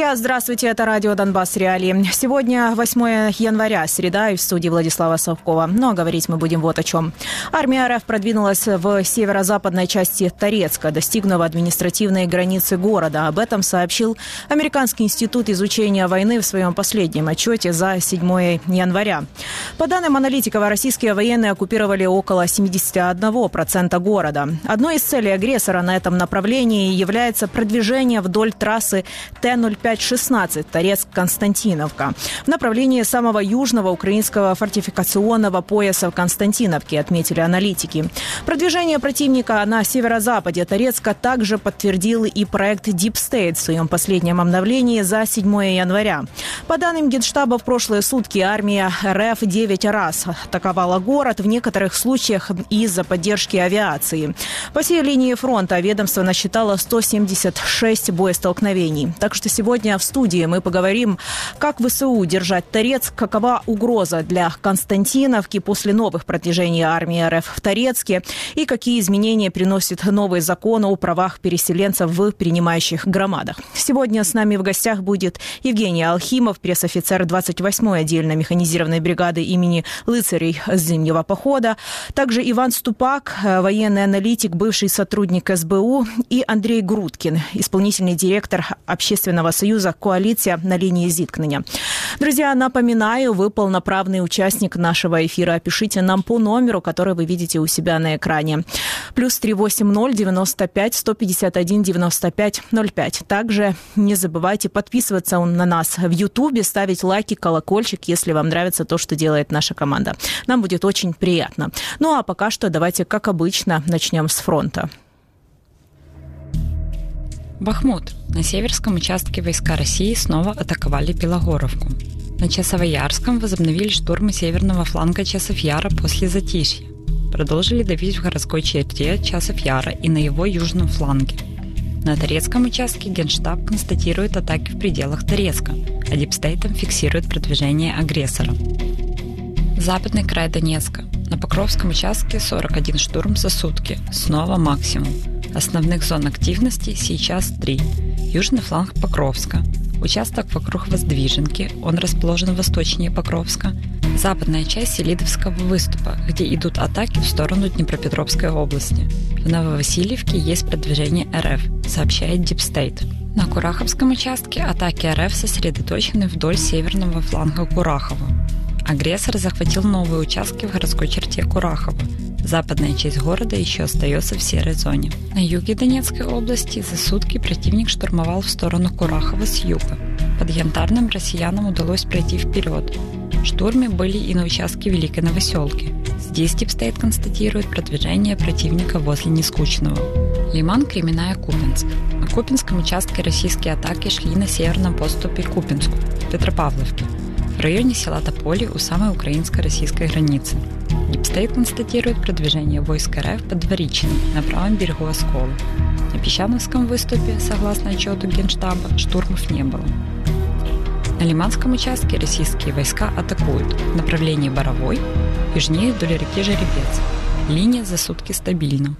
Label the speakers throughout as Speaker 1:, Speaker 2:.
Speaker 1: Друзья, здравствуйте, это радио «Донбасс Реалии». Сегодня 8 января, среда, и в студии Владислава Совкова. Но говорить мы будем вот о чем. Армия РФ продвинулась в северо-западной части Торецка, достигнув административной границы города. Об этом сообщил Американский институт изучения войны в своем последнем отчете за 7 января. По данным аналитиков, российские военные оккупировали около 71% города. Одной из целей агрессора на этом направлении является продвижение вдоль трассы Т-05-16 Торецк-Константиновка в направлении самого южного украинского фортификационного пояса в Константиновке, отметили аналитики. Продвижение противника на северо-западе Торецка также подтвердил и проект Deep State в своем последнем обновлении за 7 января. По данным Генштаба, в прошлые сутки армия РФ 9 раз атаковала город, в некоторых случаях из-за поддержки авиации. По всей линии фронта ведомство насчитало 176 боестолкновений. Так что сегодня в студии мы поговорим, как ВСУ держать Торецк, какова угроза для Константиновки после новых продвижений армии РФ в Торецке и какие изменения приносит новый закон о правах переселенцев в принимающих громадах. Сегодня с нами в гостях будет Евгений Алхимов, пресс-офицер 28-й отдельно механизированной бригады имени Лыцарей Зимнего похода, также Иван Ступак, военный аналитик, бывший сотрудник СБУ, и Андрей Грудкин, исполнительный директор Общественного союза «Коалиция на линии зіткнення». Друзья, напоминаю, вы полноправный участник нашего эфира. Пишите нам по номеру, который вы видите у себя на экране. +380 95 151 95 05. Также не забывайте подписываться на нас в Ютубе, ставить лайки, колокольчик, если вам нравится то, что делает наша команда. Нам будет очень приятно. Ну а пока что давайте, как обычно, начнем с фронта.
Speaker 2: Бахмут. На северском участке войска России снова атаковали Белогоровку. На Часовоярском возобновили штурмы северного фланга Часов-Яра после затишья. Продолжили давить в городской черте Часов-Яра и на его южном фланге. На Торецком участке Генштаб констатирует атаки в пределах Торецка, а дипстейтом фиксирует продвижение агрессора. Западный край Донецка. На Покровском участке 41 штурм за сутки, снова максимум. Основных зон активности сейчас 3. Южный фланг Покровска, участок вокруг Воздвиженки, он расположен восточнее Покровска, западная часть Селидовского выступа, где идут атаки в сторону Днепропетровской области. В Нововасильевке есть продвижение РФ, сообщает Deep State. На Кураховском участке атаки РФ сосредоточены вдоль северного фланга Курахова. Агрессор захватил новые участки в городской черте Курахова. Западная часть города еще остается в серой зоне. На юге Донецкой области за сутки противник штурмовал в сторону Курахова с юга. Под Янтарным россиянам удалось пройти вперед. В штурме были и на участке Великой Новоселки. Здесь Deep State констатирует продвижение противника возле Нескучного. Лиман, Кременная, Купинск. На Купинском участке российские атаки шли на северном подступе к Купинску, Петропавловке, в районе села Тополи у самой украинско-российской границы. Deep State констатирует продвижение войск РФ под Дворичиным на правом берегу Оскола. На Песчановском выступе, согласно отчету Генштаба, штурмов не было. На Лиманском участке российские войска атакуют в направлении Боровой, южнее вдоль реки Жеребец. Линия за сутки стабильна.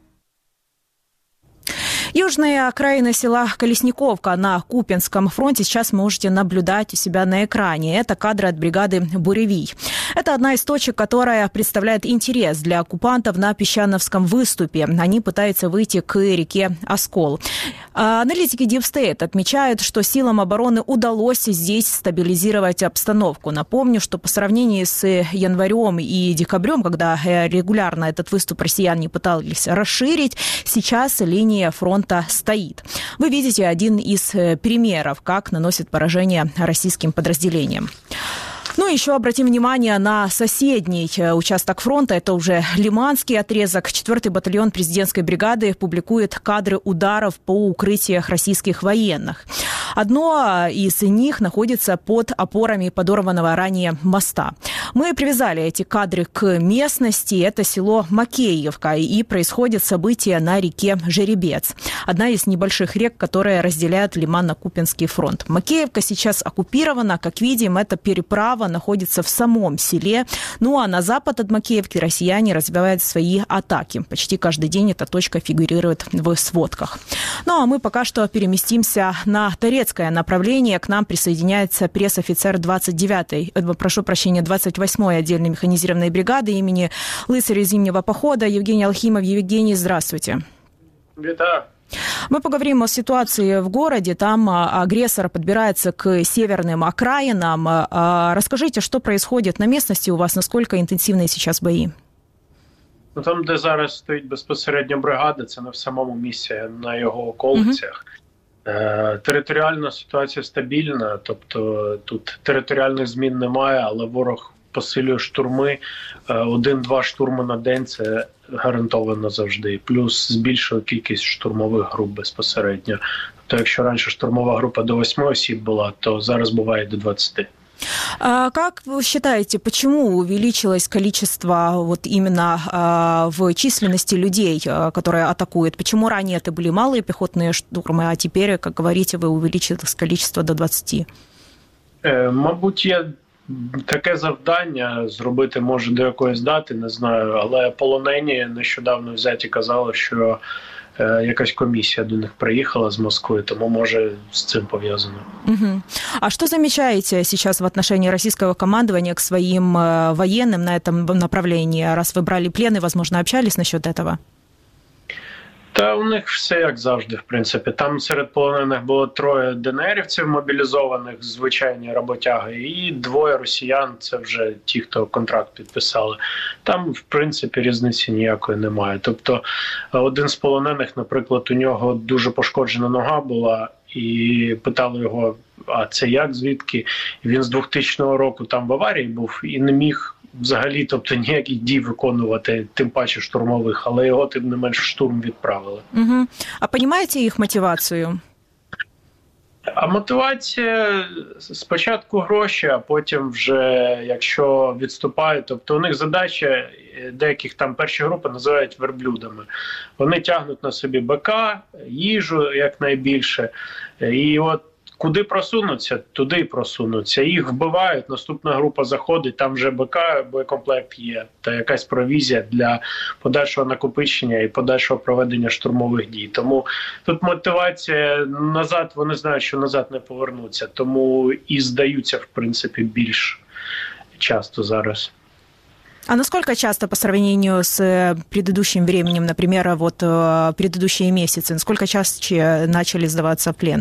Speaker 1: Южные окраины села Колесниковка на Купинском фронте сейчас можете наблюдать у себя на экране. Это кадры от бригады «Буревий». Это одна из точек, которая представляет интерес для оккупантов на Песчановском выступе. Они пытаются выйти к реке Оскол. Аналитики Deep State отмечают, что силам обороны удалось здесь стабилизировать обстановку. Напомню, что по сравнению с январем и декабрем, когда регулярно этот выступ россияне пытались расширить, сейчас линия фронта стоит. Вы видите один из примеров, как наносит поражение российским подразделениям. Ну, еще обратим внимание на соседний участок фронта. Это уже Лиманский отрезок. 4-й батальон президентской бригады публикует кадры ударов по укрытиям российских военных. Одно из них находится под опорами подорванного ранее моста. Мы привязали эти кадры к местности. Это село Макеевка. И происходят события на реке Жеребец. Одна из небольших рек, которая разделяет Лимано-Купинский фронт. Макеевка сейчас оккупирована. Как видим, это переправа находится в самом селе. Ну а на запад от Макеевки россияне развивают свои атаки. Почти каждый день эта точка фигурирует в сводках. Ну а мы пока что переместимся на Торецкий Торецкое направление. К нам присоединяется пресс-офицер 28-й отдельной механизированной бригады имени Лыцаря Зимнего похода Евгений Алхимов. Евгений, здравствуйте.
Speaker 3: Витаю.
Speaker 1: Мы поговорим о ситуации в городе. Там агрессор подбирается к северным окраинам. Расскажите, что происходит на местности у вас, насколько интенсивные сейчас бои?
Speaker 3: Там, де зараз стоїть безпосередньо бригада, це не в самому місці, а на його околицях. Територіальна ситуація стабільна, тобто тут територіальних змін немає, але ворог посилює штурми. 1-2 штурми на день – це гарантовано завжди. Плюс збільшує кількість штурмових груп безпосередньо. Тобто якщо раніше штурмова група до 8 осіб була, то зараз буває до 20.
Speaker 1: Как вы считаете, почему увеличилось количество вот именно в численности людей, которые атакуют? Почему ранее это были малые пехотные штурмы, а теперь, как говорите, вы увеличилось количество до 20?
Speaker 3: Мабуть, є таке завдання зробити, може, до якоїсь дати, не знаю, але полонені нещодавно взяті казали, що якась комісія до них приехала с Москвы, тому, може, с цим пов'язано.
Speaker 1: Угу. А что замечаете сейчас в отношении российского командования к своим военным на этом направлении? Раз вы брали плен и, возможно, общались насчет этого?
Speaker 3: Та у них все як завжди, в принципі. Там серед полонених було 3 ДНРівців мобілізованих, звичайні роботяги, і 2 росіян, це вже ті, хто контракт підписали. Там, в принципі, різниці ніякої немає. Тобто, один з полонених, наприклад, у нього дуже пошкоджена нога була, і питали його, а це як, звідки? І він з 2000 року там в аварії був і не міг взагалі, тобто, ніяких дій виконувати, тим паче штурмових, але його, тим не менш, в штурм відправили.
Speaker 1: Угу. А розумієте їх мотивацію?
Speaker 3: А мотивація спочатку гроші, а потім вже, якщо відступають, тобто у них задача, деяких там перші групи називають верблюдами. Вони тягнуть на собі БК, їжу якнайбільше, і от куди просунуться, туди й просунуться. Їх вбивають, наступна група заходить, там вже БК, боєкомплект є, та якась провізія для подальшого накопичення і подальшого проведення штурмових дій. Тому тут мотивація назад, вони знають, що назад не повернуться, тому і здаються, в принципі, більш часто зараз.
Speaker 1: А насколько часто по сравнению с предыдущим временем, например, вот предыдущие месяцы, насколько чаще начали сдаваться в плен?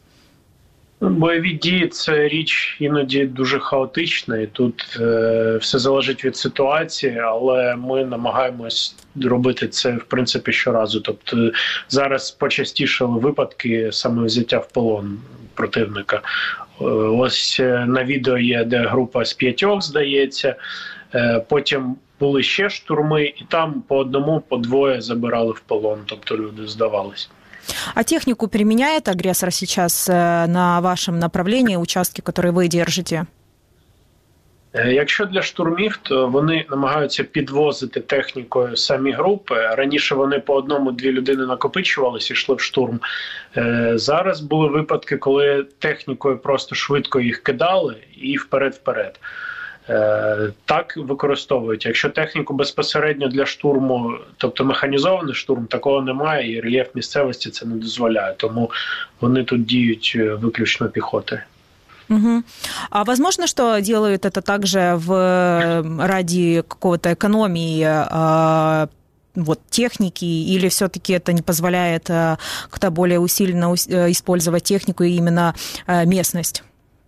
Speaker 3: Бойові дії – це річ іноді дуже хаотична, і тут все залежить від ситуації, але ми намагаємось робити це, в принципі, щоразу. Тобто зараз почастішали випадки саме взяття в полон противника. Ось на відео є, де група з 5, здається, потім були ще штурми, і там по 1, по 2 забирали в полон, тобто люди здавались.
Speaker 1: А технику применяет агрессор сейчас на вашем направлении, участки, которые ви держите?
Speaker 3: Якщо для штурмів, то вони намагаються підвозити технікою самі групи. Раніше вони по 1-2 людини накопичувалися і йшли в штурм. Зараз були випадки, коли технікою просто швидко їх кидали і вперед-вперед. Так використовують. Якщо техніку безпосередньо для штурму, тобто механізований штурм, такого немає, і рельєф місцевості це не дозволяє. Тому вони тут діють виключно піхотою.
Speaker 1: Угу. А возможно, что делают это также ради какого-то экономии вот, техники, или все-таки это не позволяет как-то более усиленно использовать технику и именно местность?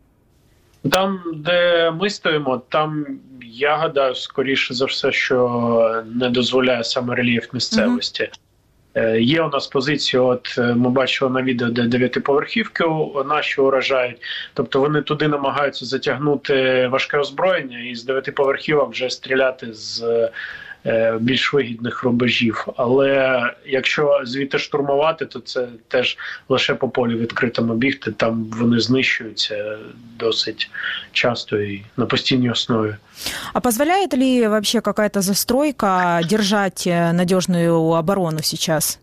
Speaker 3: Там, де ми стоїмо, там, я гадаю, скоріше за все, що не дозволяє саме рельєф місцевості. Є у нас позиції, от ми бачили на відео, де 9-поверхівки наші уражають, тобто вони туди намагаються затягнути важке озброєння і з 9-поверхівок вже стріляти з більш вигідних рубежів. Але якщо звідти штурмувати, то це теж лише по полю відкритому бігти, там вони знищуються досить часто і на постійній основі.
Speaker 1: А позволяет ли вообще какая-то застройка держать надежную оборону сейчас?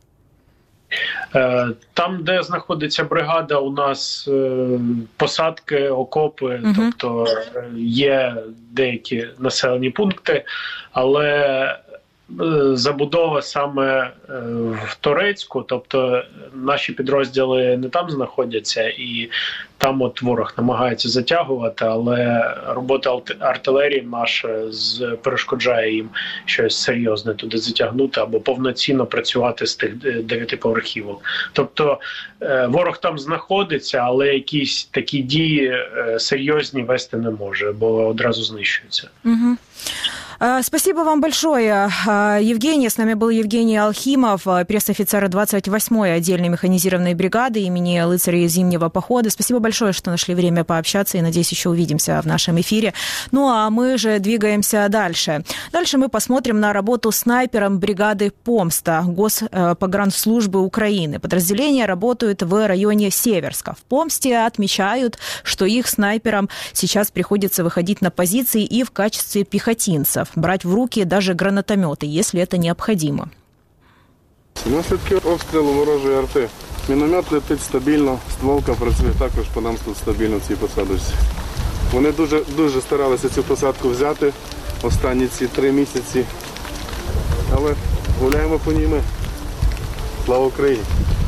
Speaker 3: Там, де знаходиться бригада, у нас посадки, окопи, тобто є деякі населені пункти, але забудова саме в Торецьку, тобто наші підрозділи не там знаходяться, і там от ворог намагається затягувати, але робота артилерії наша перешкоджає їм щось серйозне туди затягнути або повноцінно працювати з тих 9-поверхівок. Тобто ворог там знаходиться, але якісь такі дії серйозні вести не може, бо одразу знищується.
Speaker 1: Угу. Спасибо вам большое, Евгений. С нами был Евгений Алхимов, пресс-офицер 28-й отдельной механизированной бригады имени Рыцарей Зимнего похода. Спасибо большое, что нашли время пообщаться, и, надеюсь, еще увидимся в нашем эфире. Ну, а мы же двигаемся дальше. Дальше мы посмотрим на работу снайпером бригады «Помста» Госпогранслужбы Украины. Подразделения работают в районе Северска. В «Помсте» отмечают, что их снайперам сейчас приходится выходить на позиции и в качестве пехотинцев, брать в руки даже гранатометы, если это необходимо.
Speaker 4: Наслідки обстрілу ворожої арти. Міномет летить стабільно, стволка працює також по нам тут стабільно в цій посадочці. Вони дуже старалися цю посадку взяти останні ці 3 місяці, але гуляємо по ній ми. Слава Україні!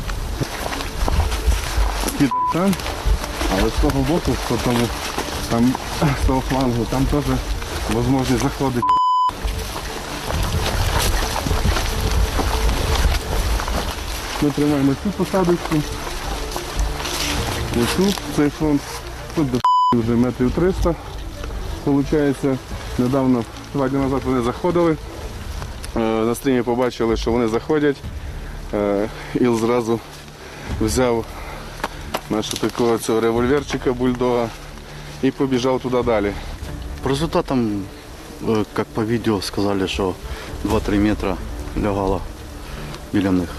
Speaker 4: Там, але з того боку, там, з того флангу, там теж можливість заходити. Ми тримаємо цю посадочку, ось тут, цей фронт, тут до вже метрів 300. Получається, недавно, 2 дні назад вони заходили, на стрімі побачили, що вони заходять, Іл зразу взяв нашого такого цього револьверчика, бульдога і побіжав туди далі.
Speaker 5: По результатам, как по видео, сказали, что 2-3 метра лягало біля них.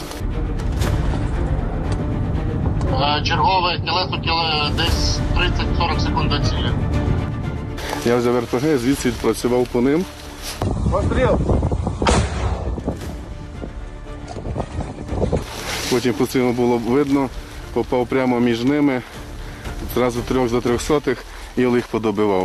Speaker 6: Чергове тілесо десь 30-40 секунд до цілі.
Speaker 4: Я взяв РПГ, звідси відпрацював по ним. Постріл! Потім пострілу було видно, попав прямо між ними, зразу 3 до 300 і їх подобивав.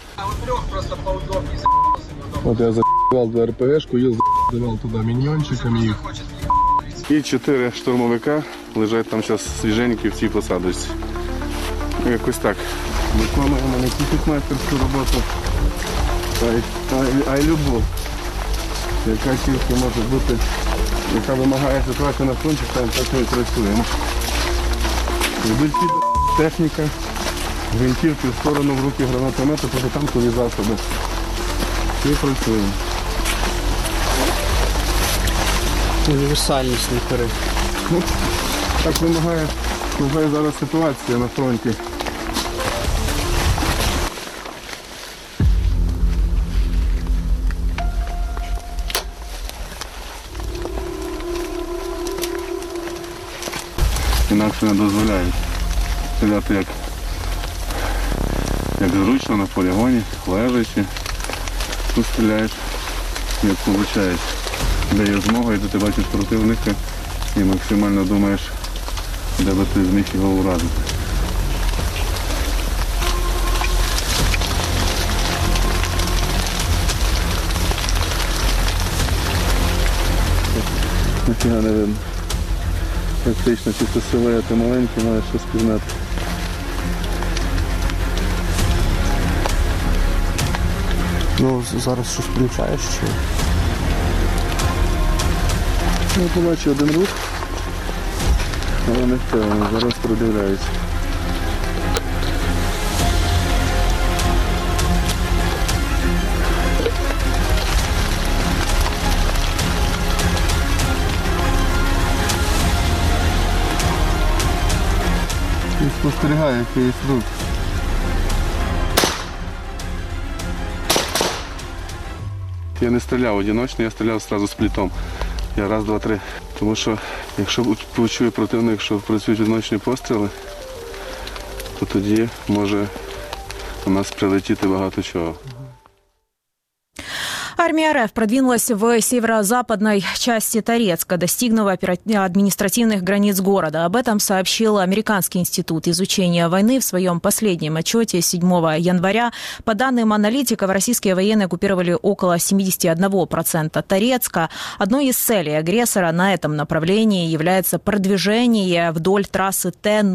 Speaker 4: От я за***вав 2 РПГшку, їх за***вав туди міньйончиками їх. І 4 штурмовика лежать там зараз свіженькі в цій посадочці. Якось так. Виконуємо не тільки снайперську роботу, а й любов, яка тільки може бути, яка вимагає ситуацію на фронті, там так ми працюємо. Йдуть техніка, гвинтівки в сторону, в руки гранатомети, протитанкові засоби. І працюємо.
Speaker 7: Універсальні снайпери.
Speaker 4: Так вимагає зараз ситуація на фронті. Інакше не дозволяють стріляти як зручно на полігоні, лежачи. Тут стріляєш, як виходить, де є змога, і ти бачиш противника і максимально думаєш, де би ти зміг його уразити. Ніфіга не видно. Практично чисто силуети маленькі, маєш щось пізнати.
Speaker 7: Ну, зараз щось включаєш чи?
Speaker 4: Ну, побачу один рух, але не впевнений, зараз продивляюся. І спостерігаю, який є рух. Я не стріляв одиночно, я стріляв одразу з плітом. Я раз, два, три. Тому що, якщо почує противник, що працюють одиночні постріли, то тоді може у нас прилетіти багато чого.
Speaker 1: Армия РФ продвинулась в северо-западной части Торецка, достигнув административных границ города. Об этом сообщил Американский институт изучения войны в своем последнем отчете 7 января. По данным аналитиков, российские военные оккупировали около 71% Торецка. Одной из целей агрессора на этом направлении является продвижение вдоль трассы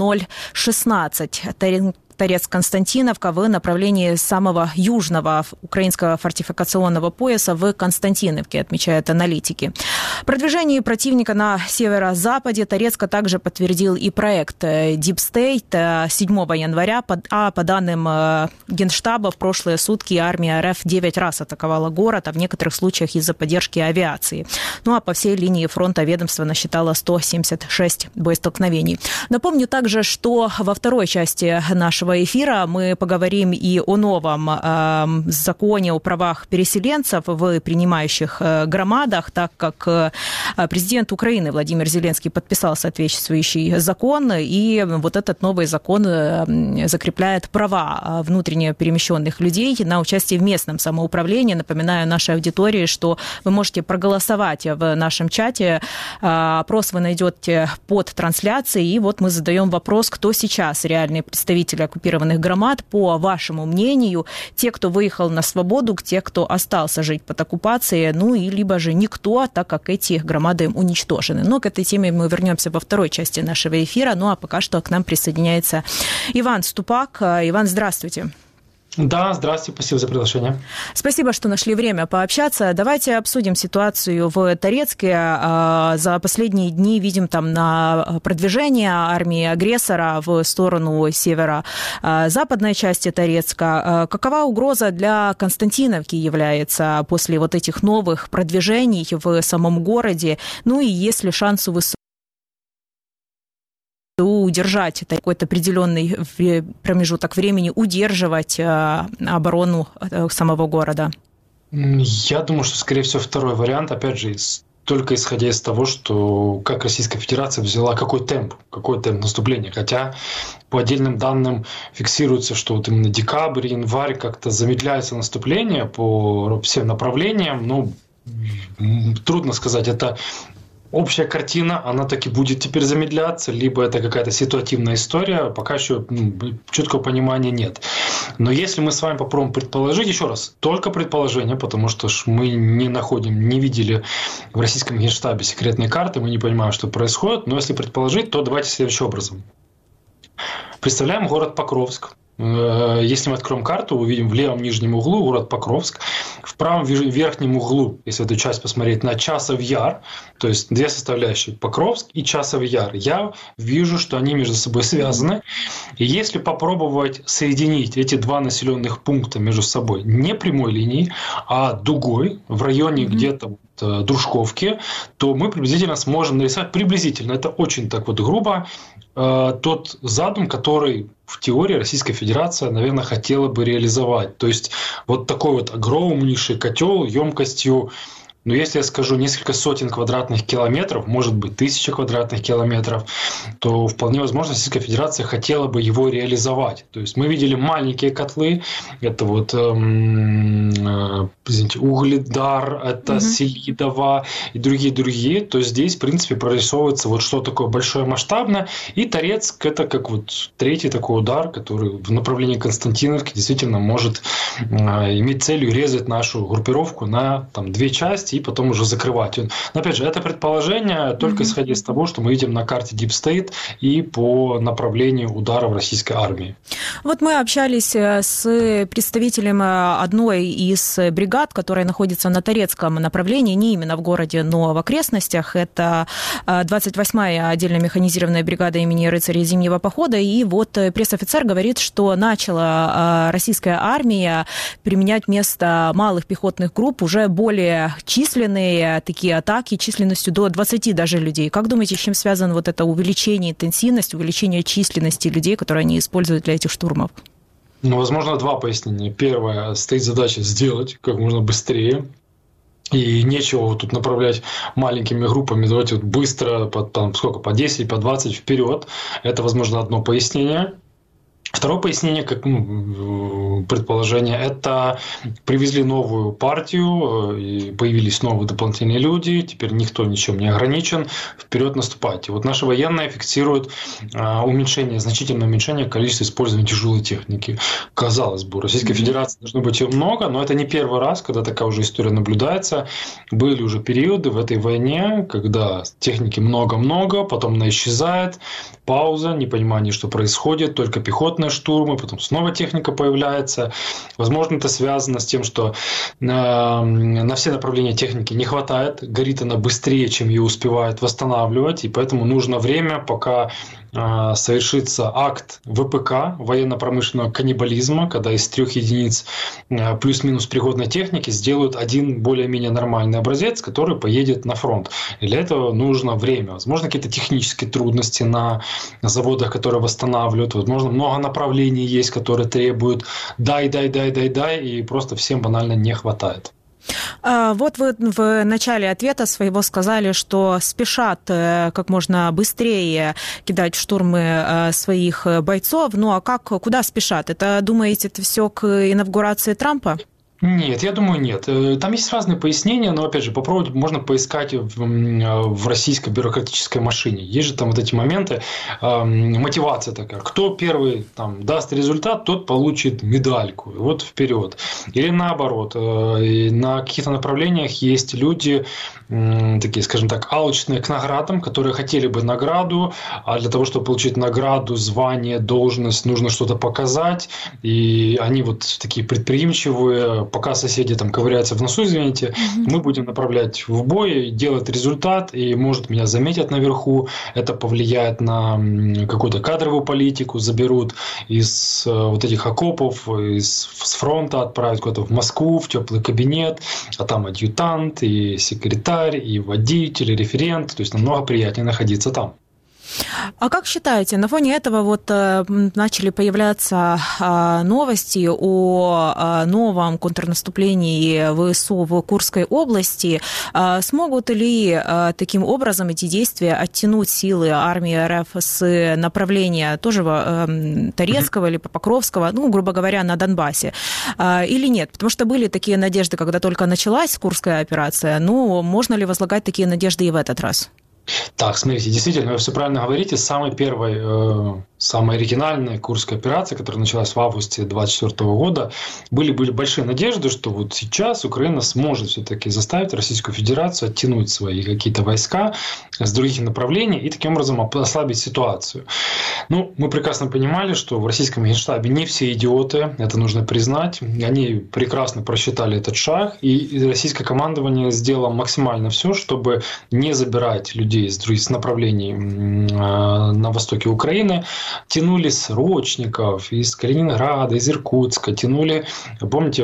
Speaker 1: Т-016 Торецк-Константиновка в направлении самого южного украинского фортификационного пояса в Константиновке, отмечают аналитики. Продвижение противника на северо-западе Торецка также подтвердил и проект Deep State 7 января. По данным Генштаба, в прошлые сутки армия РФ 9 раз атаковала город, а в некоторых случаях из-за поддержки авиации. Ну а по всей линии фронта ведомство насчитало 176 боестолкновений. Напомню также, что во второй части нашего эфира мы поговорим и о новом законе о правах переселенцев в принимающих громадах, так как президент Украины Владимир Зеленский подписал соответствующий закон, и вот этот новый закон закрепляет права внутренне перемещенных людей на участие в местном самоуправлении. Напоминаю нашей аудитории, что вы можете проголосовать в нашем чате. Опрос вы найдете под трансляцией, и вот мы задаем вопрос, кто сейчас реальный представитель оккупированных громад, по вашему мнению, те, кто выехал на свободу, те, кто остался жить под оккупацией, ну и либо же никто, так как эти громады уничтожены. Но к этой теме мы вернемся во второй части нашего эфира, ну а пока что к нам присоединяется Иван Ступак. Иван, здравствуйте.
Speaker 8: Да, здравствуйте, спасибо за приглашение.
Speaker 1: Спасибо, что нашли время пообщаться. Давайте обсудим ситуацию в Торецке. За последние дни видим там на продвижение армии агрессора в сторону северо-западной части Торецка. Какова угроза для Константиновки является после вот этих новых продвижений в самом городе? Ну и есть ли шанс у ВСУ удержать какой-то определенный промежуток времени, удерживать оборону самого города?
Speaker 8: Я думаю, что, скорее всего, второй вариант, опять же, только исходя из того, что как Российская Федерация взяла какой темп наступления. Хотя по отдельным данным фиксируется, что вот именно декабрь, январь как-то замедляется наступление по всем направлениям. Но трудно сказать, это общая картина, она таки будет теперь замедляться, либо это какая-то ситуативная история, пока еще четкого понимания нет. Но если мы с вами попробуем предположить, еще раз, только предположение, потому что мы не видели в российском Генштабе секретные карты, мы не понимаем, что происходит, но если предположить, то давайте следующим образом. Представляем город Покровск. Если мы откроем карту, увидим в левом нижнем углу город Покровск, в правом верхнем углу, если эту часть посмотреть, на Часов Яр, то есть две составляющие, Покровск и Часов Яр. Я вижу, что они между собой связаны. И если попробовать соединить эти два населенных пункта между собой не прямой линией, а дугой в районе где-то Дружковки, то мы приблизительно сможем нарисовать, это очень так вот грубо, тот задум, который в теории Российская Федерация, наверное, хотела бы реализовать. То есть вот такой вот огромнейший котел емкостью, но если я скажу несколько сотен квадратных километров, может быть 1000 квадратных километров, то вполне возможно Российская Федерация хотела бы его реализовать. То есть мы видели маленькие котлы, это вот Угледар, это Селидово и другие. То здесь, в принципе, прорисовывается вот что такое большое масштабное. И Торецк – это как вот третий такой удар, который в направлении Константиновки действительно может иметь целью резать нашу группировку на две части и потом уже закрывать. Но опять же, это предположение только исходя из того, что мы видим на карте Deep State и по направлению ударов российской армии.
Speaker 1: Вот мы общались с представителем одной из бригад, которая находится на Торецком направлении, не именно в городе, но в окрестностях. Это 28-я отдельно механизированная бригада имени рыцарей Зимнего похода. И вот пресс-офицер говорит, что начала российская армия применять вместо малых пехотных групп уже более численные такие атаки численностью до 20 даже людей. Как думаете, с чем связано вот это увеличение интенсивности, увеличение численности людей, которые они используют для этих штурмов?
Speaker 8: Возможно, два пояснения. Первое, стоит задача сделать как можно быстрее. И нечего тут направлять маленькими группами, давайте вот быстро, по 10, по 20 вперед. Это, возможно, одно пояснение. Второе пояснение, как предположение, это привезли новую партию, и появились новые дополнительные люди, теперь никто ничем не ограничен, вперед наступайте. Вот наши военные фиксируют значительное уменьшение количества использования тяжелой техники. Казалось бы, у Российской Федерации должно быть ее много, но это не первый раз, когда такая уже история наблюдается. Были уже периоды в этой войне, когда техники много-много, потом она исчезает, пауза, непонимание, что происходит, только пехотные штурмы, потом снова техника появляется. Возможно, это связано с тем, что на все направления техники не хватает, горит она быстрее, чем ее успевает восстанавливать, и поэтому нужно время, пока совершится акт ВПК, военно-промышленного каннибализма, когда из 3 единиц плюс-минус пригодной техники сделают один более-менее нормальный образец, который поедет на фронт. И для этого нужно время. Возможно, какие-то технические трудности на заводах, которые восстанавливают. Возможно, много направлений есть, которые требуют дай, и просто всем банально не хватает.
Speaker 1: Вот вы в начале ответа своего сказали, что спешат как можно быстрее кидать в штурмы своих бойцов. Ну а куда спешат? Это, думаете, это все к инаугурации Трампа?
Speaker 8: Нет, я думаю, нет. Там есть разные пояснения, но, опять же, попробовать можно поискать в российской бюрократической машине. Есть же там вот эти моменты, мотивация такая. Кто первый там даст результат, тот получит медальку. Вот вперед. Или наоборот, на каких-то направлениях есть люди, такие, скажем так, алчные к наградам, которые хотели бы награду, а для того, чтобы получить награду, звание, должность, нужно что-то показать. И они вот такие предприимчивые, пока соседи там ковыряются в носу, извините, мы будем направлять в бой, делать результат, и, может, меня заметят наверху, это повлияет на какую-то кадровую политику, заберут из вот этих окопов, с фронта отправят куда-то в Москву, в теплый кабинет, а там адъютант, и секретарь, и водитель, и референт, то есть намного приятнее находиться там.
Speaker 1: А как считаете, на фоне этого вот начали появляться новости о новом контрнаступлении ВСУ в Курской области? Смогут ли таким образом эти действия оттянуть силы армии РФ с направления тоже Торецкого или Покровского, ну, грубо говоря, на Донбассе? Или нет? Потому что были такие надежды, когда только началась Курская операция. Ну, можно ли возлагать такие надежды и в этот раз?
Speaker 8: Так, смотрите, действительно, вы все правильно говорите. Самой первой, самой оригинальной Курской операции, которая началась в августе 2024 года, были большие надежды, что вот сейчас Украина сможет все-таки заставить Российскую Федерацию оттянуть свои какие-то войска с других направлений и таким образом ослабить ситуацию. Ну, мы прекрасно понимали, что в российском Генштабе не все идиоты, это нужно признать. Они прекрасно просчитали этот шаг, и российское командование сделало максимально все, чтобы не забирать людей из других направлений на востоке Украины, тянули срочников из Калининграда, из Иркутска, тянули, помните,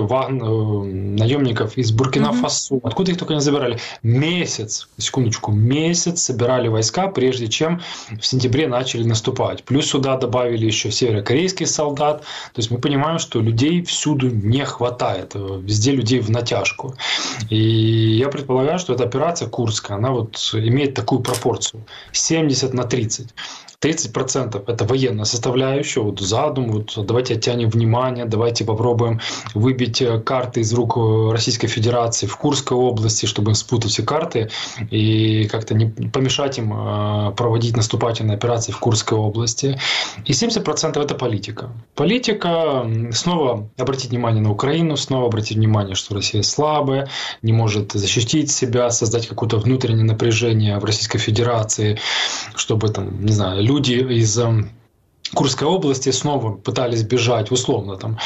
Speaker 8: наемников из Буркина-Фасо, откуда их только не забирали. Месяц собирали войска, прежде чем в сентябре начали наступать. Плюс сюда добавили еще северокорейских солдат. То есть мы понимаем, что людей всюду не хватает. Везде людей в натяжку. И я предполагаю, что эта операция Курская, она вот имеет такую пропорцию. 70/30. 30% это военная составляющая, вот задум, вот давайте оттянем внимание, давайте попробуем выбить карты из рук Российской Федерации в Курской области, чтобы спутать все карты и как-то не помешать им проводить наступательные операции в Курской области. И 70% это политика. Политика, снова обратить внимание на Украину, снова обратить внимание, что Россия слабая, не может защитить себя, создать какое-то внутреннее напряжение в Российской Федерации, чтобы там, не знаю, люди из Курской области снова пытались бежать, условно, там,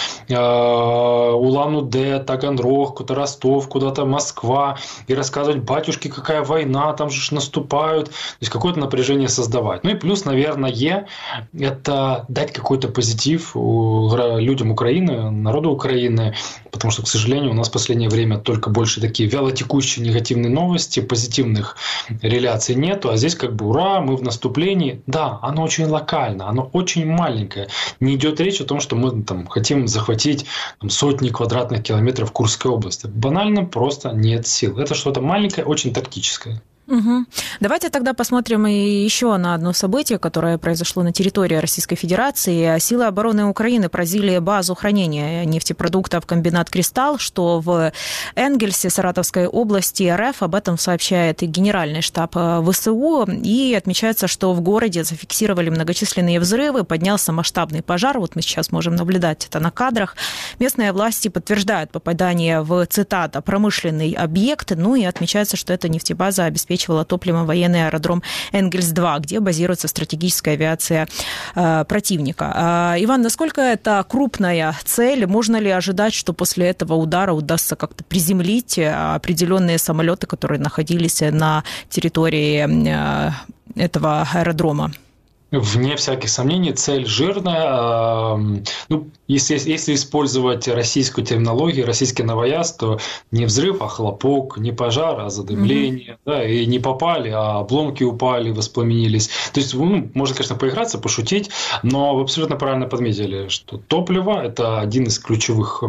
Speaker 8: Улан-Удэ, Таганрог, куда-то Ростов, куда-то Москва, и рассказывать: батюшки, какая война, там же наступают, то есть какое-то напряжение создавать. Ну и плюс, наверное, это дать какой-то позитив людям Украины, народу Украины, потому что, к сожалению, у нас в последнее время только больше такие вялотекущие негативные новости, позитивных реляций нету, а здесь как бы ура, мы в наступлении. Да, оно очень локально, оно очень маленькое. Не идет речь о том, что мы там хотим захватить сотни квадратных километров Курской области. Банально просто нет сил. Это что-то маленькое, очень тактическое.
Speaker 1: Угу. Давайте тогда посмотрим еще на одно событие, которое произошло на территории Российской Федерации. Силы обороны Украины поразили базу хранения нефтепродуктов комбинат «Кристалл», что в Энгельсе Саратовской области РФ. Об этом сообщает и Генеральный штаб ВСУ. И отмечается, что в городе зафиксировали многочисленные взрывы, поднялся масштабный пожар. Вот мы сейчас можем наблюдать это на кадрах. Местные власти подтверждают попадание в, цитата, промышленный объект. Ну и отмечается, что эта нефтебаза обеспечивала топливом военный аэродром Энгельс-2, где базируется стратегическая авиация противника. Иван, насколько это крупная цель? Можно ли ожидать, что после этого удара удастся как-то приземлить определенные самолеты, которые находились на территории этого аэродрома?
Speaker 8: Вне всяких сомнений, цель жирная. Ну, если использовать российскую терминологию, российский новояз, то не взрыв, а хлопок, не пожар, а задымление. Да, и не попали, а обломки упали, воспламенились. То есть, можно, конечно, поиграться, пошутить, но вы абсолютно правильно подметили, что топливо – это один из ключевых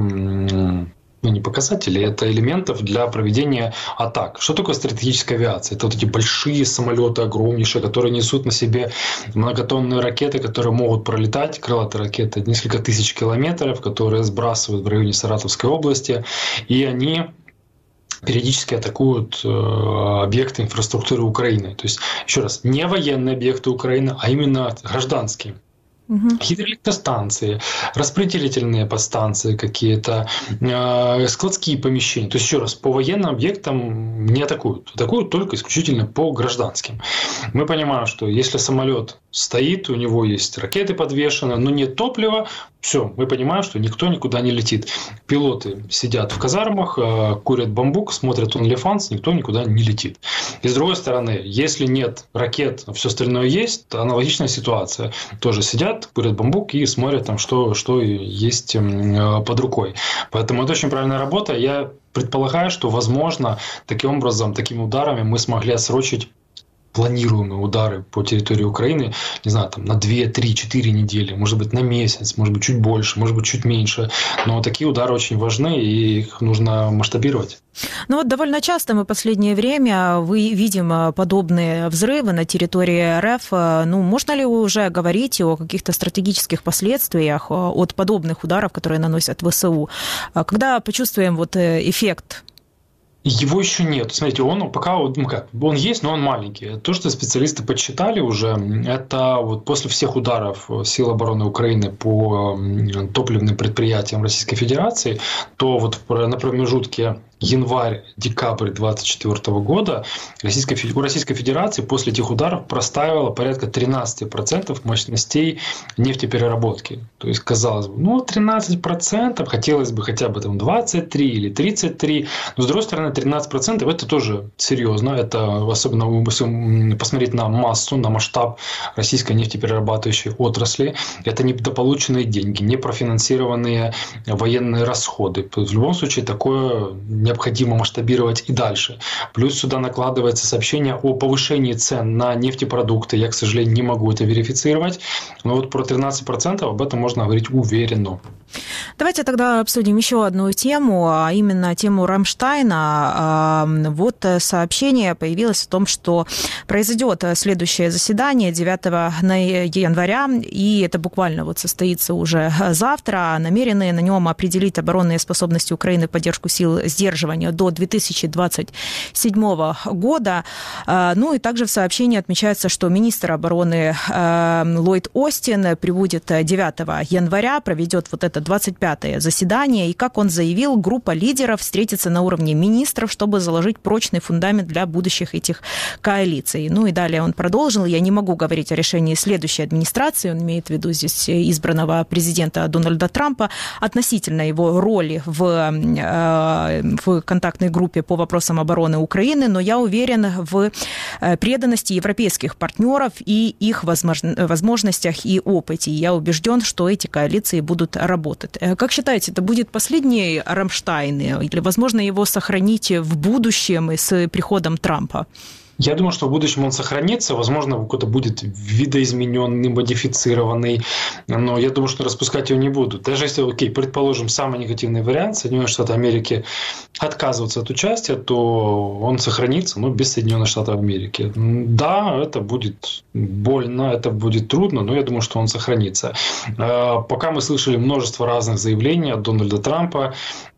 Speaker 8: не показателей, это элементов для проведения атак. Что такое стратегическая авиация? Это вот эти большие самолеты, огромнейшие, которые несут на себе многотонные ракеты, которые могут пролетать, крылатые ракеты, несколько тысяч километров, которые сбрасывают в районе Саратовской области, и они периодически атакуют объекты инфраструктуры Украины. То есть, еще раз, не военные объекты Украины, а именно гражданские. Гидроэлектростанции, распределительные подстанции какие-то, складские помещения. То есть, еще раз, по военным объектам не атакуют. Атакуют только исключительно по гражданским. Мы понимаем, что если самолет стоит, у него есть ракеты подвешены, но нет топлива, все, мы понимаем, что никто никуда не летит. Пилоты сидят в казармах, курят бамбук, смотрят OnlyFans, никто никуда не летит. И с другой стороны, если нет ракет, а все остальное есть, то аналогичная ситуация. Тоже сидят, курят бамбук и смотрят, там, что есть под рукой. Поэтому это очень правильная работа. Я предполагаю, что, возможно, таким образом, такими ударами мы смогли отсрочить планируемые удары по территории Украины, не знаю, там, на 2, 3, 4 недели, может быть, на месяц, может быть, чуть больше, может быть, чуть меньше. Но такие удары очень важны, и их нужно масштабировать.
Speaker 1: Ну вот довольно часто мы в последнее время видим подобные взрывы на территории РФ. Ну, можно ли уже говорить о каких-то стратегических последствиях от подобных ударов, которые наносят ВСУ? Когда почувствуем вот эффект?
Speaker 8: Его еще нет. Смотрите, он пока он есть, но он маленький. То, что специалисты подсчитали уже, это вот после всех ударов сил обороны Украины по топливным предприятиям Российской Федерации, то вот на промежутке январь-декабрь 2024 года у Российской Федерации после этих ударов простаивало порядка 13% мощностей нефтепереработки. То есть, казалось бы, 13%, хотелось бы хотя бы там 23 или 33, но с другой стороны 13% это тоже серьезно. Это особенно если посмотреть на массу, на масштаб российской нефтеперерабатывающей отрасли. Это недополученные деньги, не профинансированные военные расходы. В любом случае такое необходимо масштабировать и дальше. Плюс сюда накладывается сообщение о повышении цен на нефтепродукты. Я, к сожалению, не могу это верифицировать. Но вот про 13% об этом можно говорить уверенно.
Speaker 1: Давайте тогда обсудим еще одну тему, а именно тему Рамштайна. Вот сообщение появилось о том, что произойдет следующее заседание 9 января, и это буквально вот состоится уже завтра. Намерены на нем определить оборонные способности Украины, поддержку сил сдерживания до 2027 года. Ну и также в сообщении отмечается, что министр обороны Ллойд Остин прибудет 9 января, проведет вот это 25-е заседание, и, как он заявил, группа лидеров встретится на уровне министров, чтобы заложить прочный фундамент для будущих этих коалиций. Ну и далее он продолжил: я не могу говорить о решении следующей администрации, он имеет в виду здесь избранного президента Дональда Трампа, относительно его роли в контактной группе по вопросам обороны Украины, но я уверен в преданности европейских партнеров и их возможностях и опыте. Я убежден, что эти коалиции будут работать. Как считаете, это будет последний Рамштайн, или, возможно, его сохранить в будущем и с приходом Трампа?
Speaker 8: Я думаю, что в будущем он сохранится, возможно, какой-то будет видоизмененный, модифицированный, но я думаю, что распускать его не будут. Даже если, предположим, самый негативный вариант, Соединенные Штаты Америки отказываются от участия, то он сохранится, но без Соединенных Штатов Америки. Да, это будет больно, это будет трудно, но я думаю, что он сохранится. Пока мы слышали множество разных заявлений от Дональда Трампа,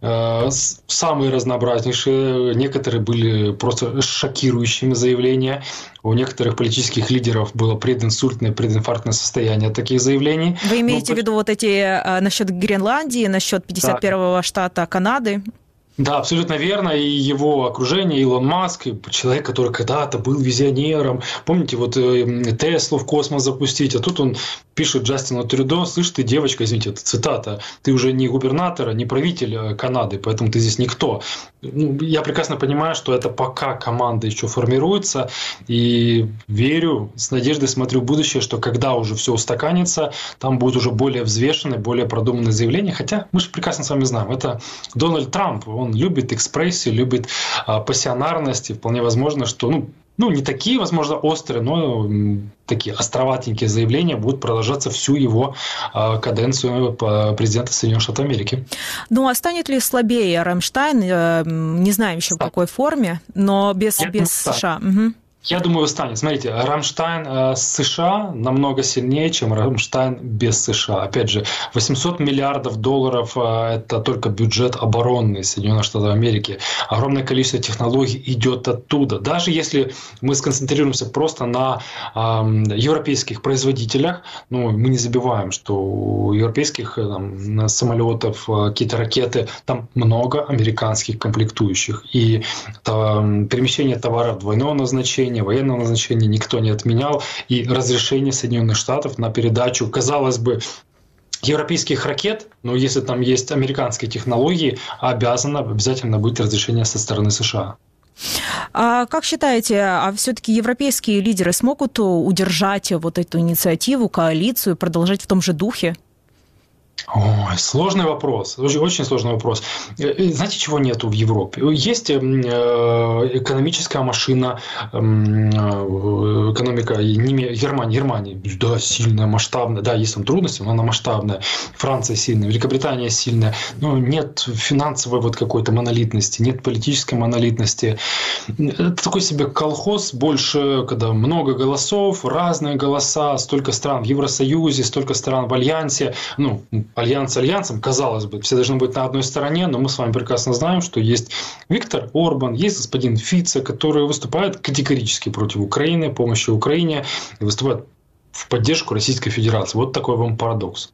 Speaker 8: самые разнообразнейшие, некоторые были просто шокирующими заявлениями. У некоторых политических лидеров было прединсультное, прединфарктное состояние от таких заявлений.
Speaker 1: Вы имеете в виду вот эти насчет Гренландии, насчет 51-го штата Канады?
Speaker 8: Да, абсолютно верно. И его окружение, Илон Маск, человек, который когда-то был визионером. Помните, вот Теслу в космос запустить, а тут он пишет Джастину Трюдо: слышь, ты, девочка, извините, это цитата, ты уже не губернатор, не правитель Канады, поэтому ты здесь никто. Я прекрасно понимаю, что это пока команда еще формируется, и верю, с надеждой смотрю в будущее, что когда уже все устаканится, там будет уже более взвешенное, более продуманное заявление. Хотя мы же прекрасно с вами знаем, это Дональд Трамп, он любит экспрессию, любит пассионарность, и вполне возможно, что не такие, возможно, острые, но такие островатенькие заявления будут продолжаться всю его каденцию президента Соединенных Штатов Америки.
Speaker 1: Ну, а станет ли слабее Рамштайн? Не знаем еще в какой форме, но без США. Угу.
Speaker 8: Я думаю, станет. Смотрите, Рамштайн с США намного сильнее, чем Рамштайн без США. Опять же, 800 миллиардов долларов – это только бюджет оборонный Соединенных Штатов Америки. Огромное количество технологий идет оттуда. Даже если мы сконцентрируемся просто на европейских производителях, мы не забываем, что у европейских самолетов, какие-то ракеты, там много американских комплектующих. И перемещение товаров двойного назначения, военного назначения никто не отменял, и разрешение Соединенных Штатов на передачу, казалось бы, европейских ракет, но если там есть американские технологии, обязательно быть разрешение со стороны США.
Speaker 1: А как считаете, все-таки европейские лидеры смогут удержать вот эту инициативу, коалицию, продолжать в том же духе?
Speaker 8: Ой, сложный вопрос, очень сложный вопрос. Знаете, чего нету в Европе? Есть экономическая машина, экономика Германии, да, сильная, масштабная, да, есть там трудности, но она масштабная. Франция сильная, Великобритания сильная, но нет финансовой вот какой-то монолитности, нет политической монолитности. Это такой себе колхоз, больше, когда много голосов, разные голоса, столько стран в Евросоюзе, столько стран в Альянсе, Альянс альянсом, казалось бы, все должны быть на одной стороне, но мы с вами прекрасно знаем, что есть Виктор Орбан, есть господин Фице, которые выступают категорически против Украины, помощи Украине, и выступают в поддержку Российской Федерации. Вот такой вам парадокс.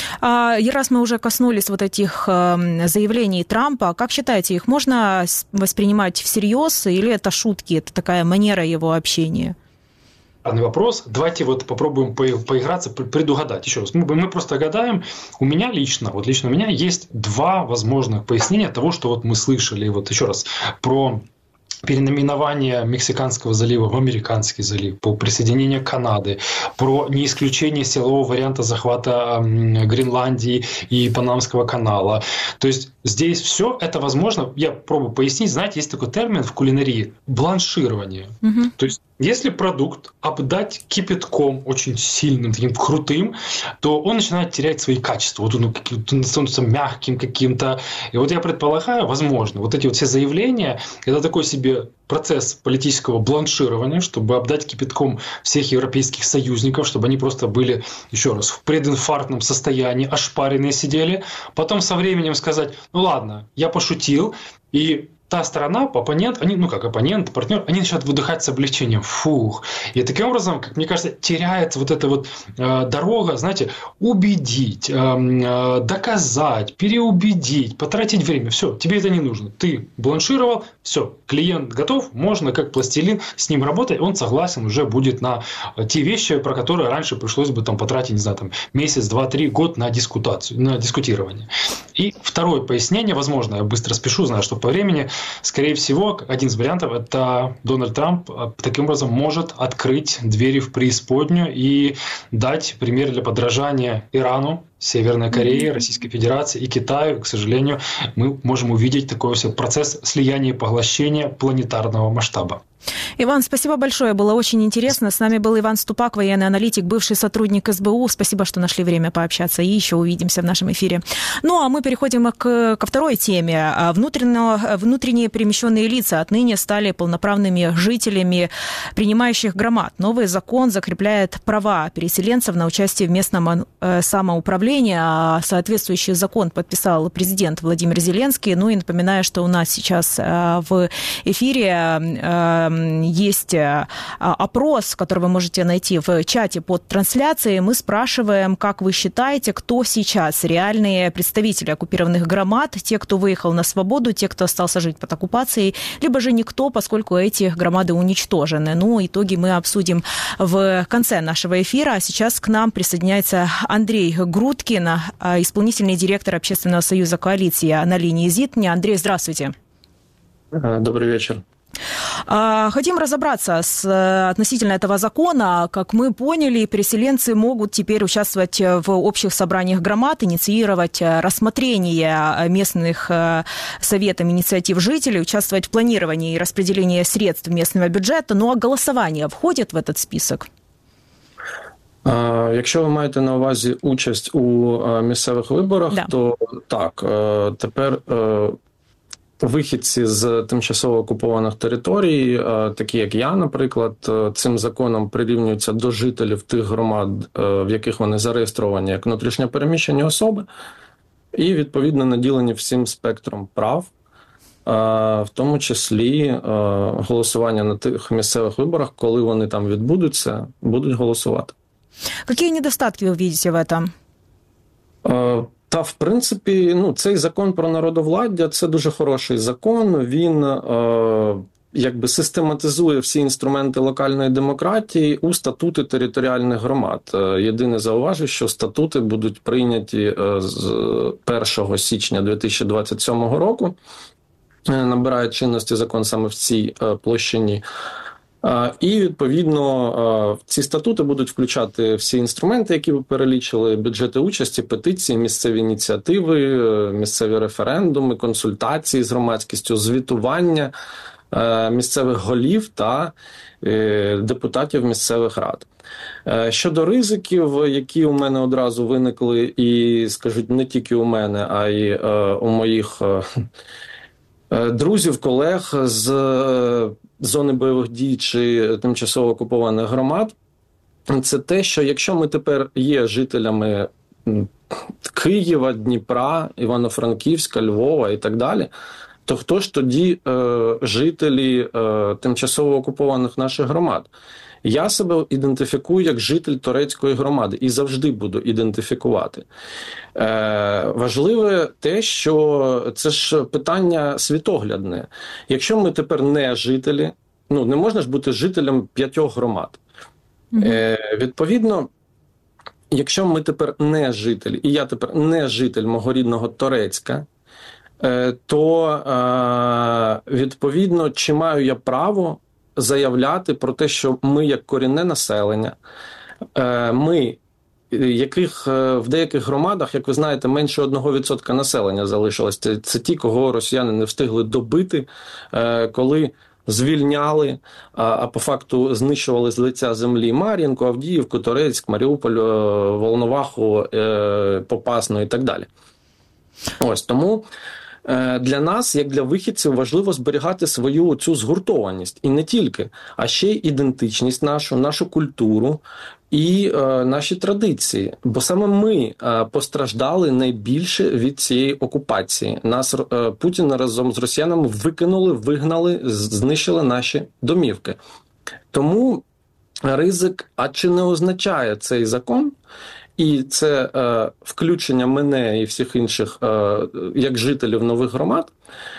Speaker 1: И раз мы уже коснулись вот этих заявлений Трампа, как считаете, их можно воспринимать всерьез, или это шутки, это такая манера его общения?
Speaker 8: Вопрос. Давайте вот попробуем поиграться, предугадать. Еще раз. Мы просто гадаем. У меня лично у меня есть два возможных пояснения того, что вот мы слышали. Вот еще раз про переименование Мексиканского залива в Американский залив, по присоединению Канады, про неисключение силового варианта захвата Гренландии и Панамского канала. То есть здесь все это возможно. Я пробую пояснить. Знаете, есть такой термин в кулинарии – бланширование. Угу. То есть если продукт обдать кипятком очень сильным, таким крутым, то он начинает терять свои качества. Вот он становится мягким каким-то. И вот я предполагаю, возможно, вот эти вот все заявления – это такой себе процесс политического бланширования, чтобы обдать кипятком всех европейских союзников, чтобы они просто были, еще раз, в прединфарктном состоянии, ошпаренные сидели. Потом со временем сказать: ладно, я пошутил, и та сторона, оппонент, оппонент, партнер, они начинают выдыхать с облегчением. Фух. И таким образом, как мне кажется, теряется вот эта вот дорога, знаете, убедить, доказать, переубедить, потратить время. Все, тебе это не нужно. Ты бланшировал, все, клиент готов, можно как пластилин с ним работать, он согласен уже будет на те вещи, про которые раньше пришлось бы потратить, не знаю, месяц, 2, 3, год на дискутирование. И второе пояснение, возможно, я быстро спешу, знаю, что по времени, скорее всего, один из вариантов – это Дональд Трамп таким образом может открыть двери в преисподнюю и дать пример для подражания Ирану, Северной Корее, Российской Федерации и Китаю. К сожалению, мы можем увидеть такой процесс слияния и поглощения планетарного масштаба.
Speaker 1: Иван, спасибо большое, было очень интересно. С нами был Иван Ступак, военный аналитик, бывший сотрудник СБУ. Спасибо, что нашли время пообщаться, и еще увидимся в нашем эфире. Ну, а мы переходим ко второй теме. Внутренние перемещенные лица отныне стали полноправными жителями принимающих громад. Новый закон закрепляет права переселенцев на участие в местном самоуправлении. Соответствующий закон подписал президент Владимир Зеленский. Ну и напоминаю, что у нас сейчас в эфире есть опрос, который вы можете найти в чате под трансляцией. Мы спрашиваем, как вы считаете, кто сейчас реальные представители оккупированных громад, те, кто выехал на свободу, те, кто остался жить под оккупацией, либо же никто, поскольку эти громады уничтожены. Ну, итоги мы обсудим в конце нашего эфира. А сейчас к нам присоединяется Андрей Грудкин, исполнительный директор Общественного союза «Коалиция» на линии ЗИТНИ. Андрей, здравствуйте.
Speaker 9: Добрый вечер.
Speaker 1: Хотим разобраться относительно этого закона. Как мы поняли, переселенцы могут теперь участвовать в общих собраниях громад, инициировать рассмотрение местных советом инициатив жителей, участвовать в планировании и распределении средств местного бюджета. Ну а голосование входит в этот список?
Speaker 9: Якщо ви маєте на увазі участь у місцевих виборах, то так, тепер вихідці з тимчасово окупованих територій, такі як я, наприклад, цим законом прирівнюються до жителів тих громад, в яких вони зареєстровані як внутрішньо переміщені особи, і відповідно наділені всім спектром прав, в тому числі голосування на тих місцевих виборах, коли вони там відбудуться, будуть голосувати.
Speaker 1: Які недостатки ви бачите в этом?
Speaker 9: Та, в принципі, цей закон про народовладдя – це дуже хороший закон. Він якби систематизує всі інструменти локальної демократії у статути територіальних громад. Єдине зауважу, що статути будуть прийняті з 1 січня 2027 року. Набирає чинності закон саме в цій площині. І, відповідно, ці статути будуть включати всі інструменти, які ви перелічили: бюджети участі, петиції, місцеві ініціативи, місцеві референдуми, консультації з громадськістю, звітування місцевих голів та депутатів місцевих рад. Щодо ризиків, які у мене одразу виникли, і, скажуть, не тільки у мене, а й у моїх друзів, колег з зони бойових дій чи тимчасово окупованих громад, це те, що якщо ми тепер є жителями Києва, Дніпра, Івано-Франківська, Львова і так далі, то хто ж тоді жителі тимчасово окупованих наших громад? Я себе ідентифікую як житель Торецької громади і завжди буду ідентифікувати. Важливе те, що це ж питання світоглядне. Якщо ми тепер не жителі, не можна ж бути жителем 5 громад. Відповідно, якщо ми тепер не жителі, і я тепер не житель мого рідного Торецька, то, відповідно, чи маю я право заявляти про те, що ми, як корінне населення, ми, яких в деяких громадах, як ви знаєте, менше 1% населення залишилось. Це ті, кого росіяни не встигли добити, коли звільняли, а по факту знищували з лиця землі Мар'їнку, Авдіївку, Торецьк, Маріуполь, Волноваху, Попасну і так далі. Ось, тому для нас, як для вихідців, важливо зберігати свою цю згуртованість. І не тільки, а ще й ідентичність нашу культуру і наші традиції. Бо саме ми постраждали найбільше від цієї окупації. Нас Путін разом з росіянами викинули, вигнали, знищили наші домівки. Тому ризик, а чи не означає цей закон, і це включення мене і всіх інших як жителів нових громад,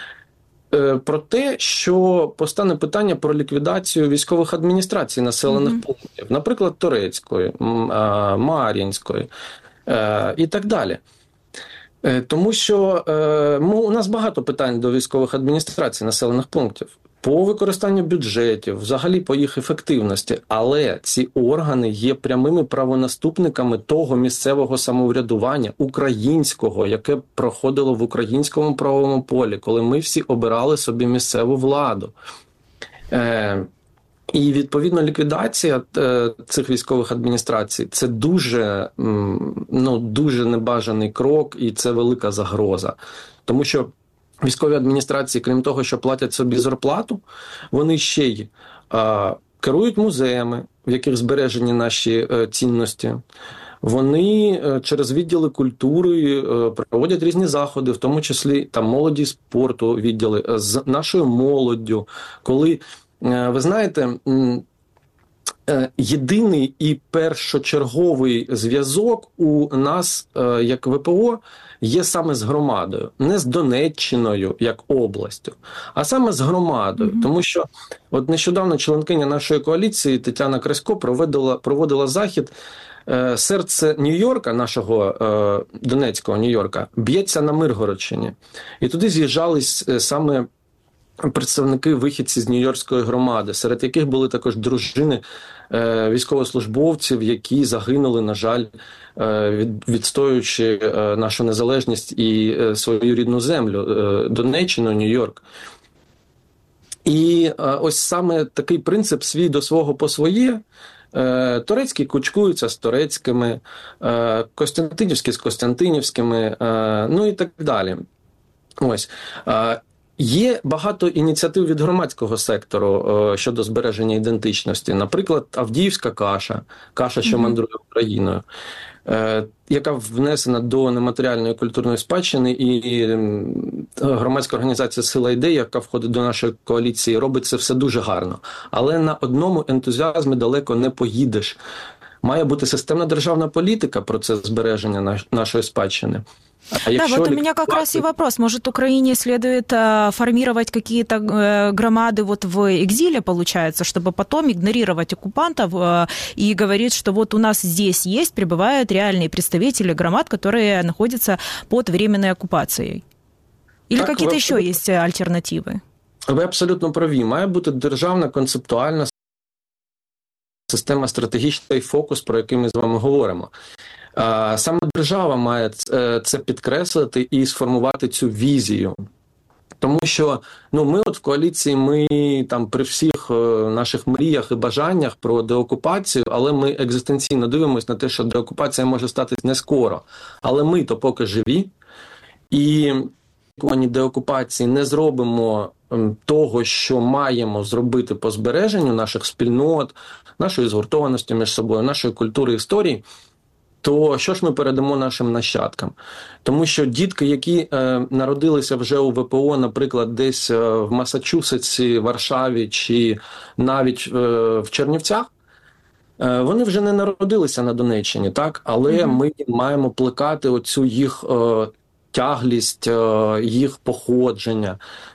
Speaker 9: про те, що постане питання про ліквідацію військових адміністрацій населених пунктів, наприклад, Торецької, Мар'їнської і так далі. Тому що у нас багато питань до військових адміністрацій населених пунктів. По використанню бюджетів, взагалі по їх ефективності. Але ці органи є прямими правонаступниками того місцевого самоврядування українського, яке проходило в українському правовому полі, коли ми всі обирали собі місцеву владу. І, відповідно, ліквідація цих військових адміністрацій – це дуже, дуже небажаний крок, і це велика загроза. Тому що військові адміністрації, крім того, що платять собі зарплату, вони ще й керують музеями, в яких збережені наші цінності. Вони через відділи культури проводять різні заходи, в тому числі там молоді спорту відділи, з нашою молоддю. Коли, ви знаєте, єдиний і першочерговий зв'язок у нас, як ВПО, є саме з громадою. Не з Донеччиною, як областю, а саме з громадою. Тому що от нещодавно членкиня нашої коаліції Тетяна Красько проводила захід «Серце Нью-Йорка», нашого Донецького Нью-Йорка, б'ється на Миргородщині. І туди з'їжджались саме представники вихідці з Нью-Йоркської громади, серед яких були також дружини військовослужбовців, які загинули, на жаль, відстоюючи нашу незалежність і свою рідну землю, Донеччину, Нью-Йорк. І ось саме такий принцип «свій до свого по своє», турецькі кучкуються з турецькими, костянтинівські з костянтинівськими, ну і так далі. Ось. Є багато ініціатив від громадського сектору щодо збереження ідентичності. Наприклад, Авдіївська каша, що мандрує Україною, яка внесена до нематеріальної культурної спадщини, і громадська організація «Сила ідей», яка входить до нашої коаліції, робить це все дуже гарно. Але на одному ентузіазмі далеко не поїдеш. Має бути системна державна політика про це збереження нашої спадщини.
Speaker 1: Да, вот у меня как раз и вопрос. Может, Украине следует формировать какие-то громады вот в экзиле, получается, чтобы потом игнорировать оккупантов и говорить, что вот у нас здесь есть, прибывают реальные представители громад, которые находятся под временной оккупацией? Или какие-то еще есть альтернативы?
Speaker 9: Ви абсолютно праві. Має бути державна концептуальна система стратегічний фокус, про який ми з вами говоримо. Саме держава має це підкреслити і сформувати цю візію. Тому що ми от в коаліції, ми там при всіх наших мріях і бажаннях про деокупацію, але ми екзистенційно дивимося на те, що деокупація може статись не скоро. Але ми то поки живі, і в деокупації не зробимо того, що маємо зробити по збереженню наших спільнот, нашої згуртованості між собою, нашої культури, історії, то що ж ми передамо нашим нащадкам? Тому що дітки, які народилися вже у ВПО, наприклад, десь в Масачусетсі, Варшаві чи навіть в Чернівцях, вони вже не народилися на Донеччині, так? Але ми маємо плекати оцю їх тяглість, їх походження.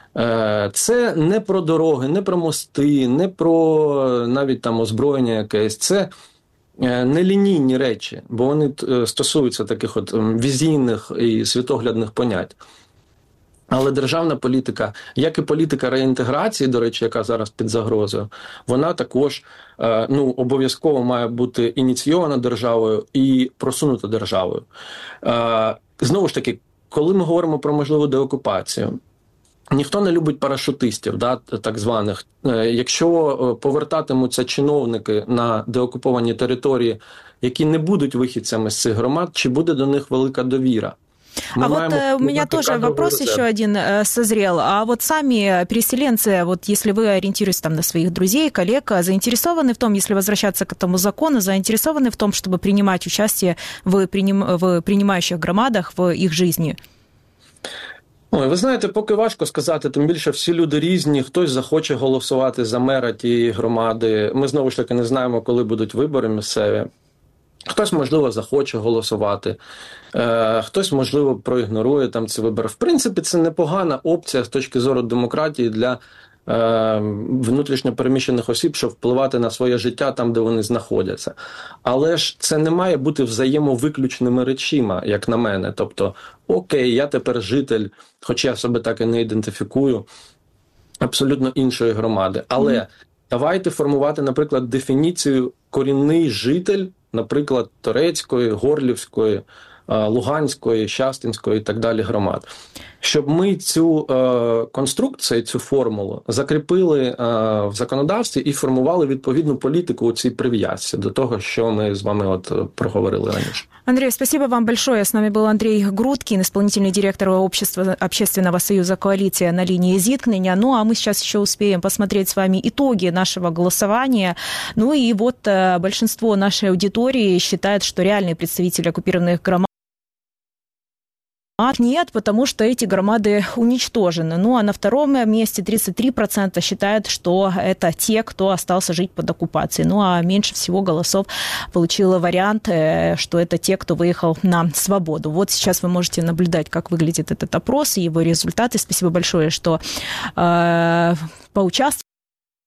Speaker 9: Це не про дороги, не про мости, не про навіть там озброєння якесь. Це нелінійні речі, бо вони стосуються таких от візійних і світоглядних понять. Але державна політика, як і політика реінтеграції, до речі, яка зараз під загрозою, вона також обов'язково має бути ініційована державою і просунута державою. Знову ж таки, коли ми говоримо про можливу деокупацію, ніхто не любить парашутистів, так званих. Якщо повертатимуться чиновники на деокуповані території, які не будуть вихідцями з цих громад, чи буде до них велика довіра?
Speaker 1: А вот у меня тоже вопрос еще один созрел. А вот сами переселенцы, вот если вы ориентируетесь там на своих друзей, коллег, заинтересованы в том, если возвращаться к этому закону, заинтересованы в том, чтобы принимать участие в принимающих громадах в их жизни?
Speaker 9: Ой, ви знаєте, поки важко сказати, тим більше всі люди різні, хтось захоче голосувати за мера тієї громади. Ми знову ж таки не знаємо, коли будуть вибори місцеві. Хтось, можливо, захоче голосувати, хтось, можливо, проігнорує там ці вибори. В принципі, це непогана опція з точки зору демократії для внутрішньо переміщених осіб, щоб впливати на своє життя там, де вони знаходяться. Але ж це не має бути взаємовиключними речима, як на мене. Тобто, окей, я тепер житель, хоч я себе так і не ідентифікую, абсолютно іншої громади. Але давайте формувати, наприклад, дефініцію корінний житель, наприклад, Торецької, Горлівської, Луганської, Щастинської і так далі громад. Щоб ми цю конструкцію, цю формулу закріпили в законодавстві і формували відповідну політику у цій прив'язці до того, що ми з вами проговорили раніше.
Speaker 1: Андрей, спасибо вам большое. С нами был Андрей Грудкин, исполнительный директор Общественного союза «Коалиция» на линии зіткнення. Ну, а мы сейчас еще успеем посмотреть с вами итоги нашего голосования. Ну и вот большинство нашей аудитории считает, что реальные представители оккупированных громад нет, потому что эти громады уничтожены. Ну, а на втором месте 33% считают, что это те, кто остался жить под оккупацией. Ну, а меньше всего голосов получил вариант, что это те, кто выехал на свободу. Вот сейчас вы можете наблюдать, как выглядит этот опрос и его результаты. Спасибо большое, что поучаствовали.